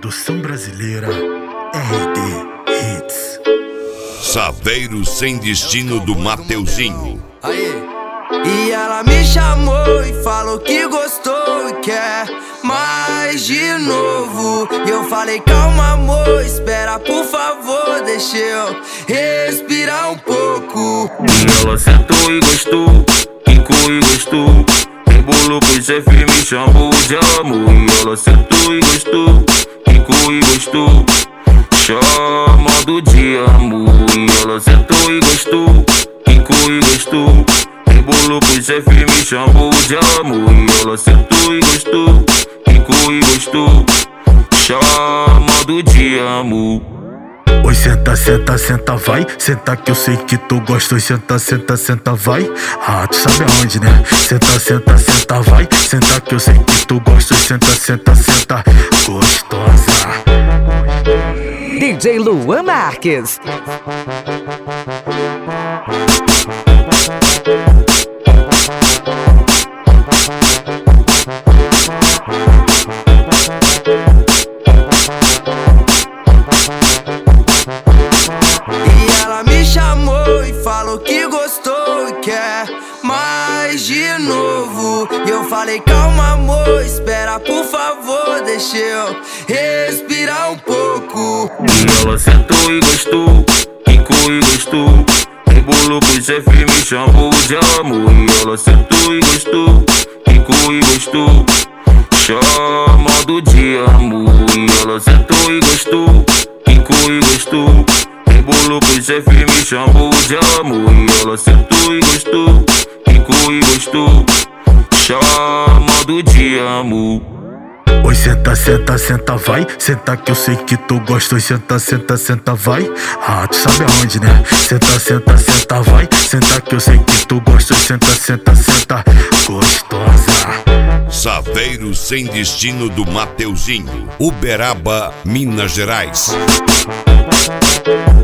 Produção brasileira RD Hits. Saveiro Sem Destino do Mateuzinho. Aí. E ela me chamou e falou que gostou e quer mais de novo. E eu falei, calma amor, espera por favor, deixa eu respirar um pouco. E ela sentou e gostou, quicou e gostou, embolou pro chefe e me chamou de amor. E ela sentou e gostou, quicou e gostou, chamando de amor. E ela sentou e gostou, quicou e gostou, embolou pro chefe e me chamou de amor. E ela sentou e gostou, quicou e gostou, chamando de amor. Oi, senta, senta, senta, vai. Senta que eu sei que tu gosta. Oi, senta, senta, senta, vai. Ah, tu sabe aonde, né? Senta, senta, senta, vai. Senta que eu sei que tu gosta. Oi, senta, senta, senta, gostosa. DJ Luan Marques. Falou que gostou e quer mais de novo. E eu falei, calma amor, espera por favor, deixa eu respirar um pouco. E ela sentou e gostou, quicou e gostou, embolou pro chefe e me chamou de amor. E ela sentou e gostou, quicou e gostou, chamando de amor. E ela sentou e gostou, quicou e gostou, embolou pro chefe e me chamou de amor. E ela sentou e gostou, quicou e gostou, chamando de amor. Oi, senta, senta, senta, vai. Senta que eu sei que tu gosta. Oi, senta, senta, senta, vai. Ah, tu sabe aonde, né? Senta, senta, senta, vai. Senta que eu sei que tu gosta. Oi, senta, senta, senta, gostosa. Saveiro Sem Destino do Mateuzinho, Uberaba, Minas Gerais.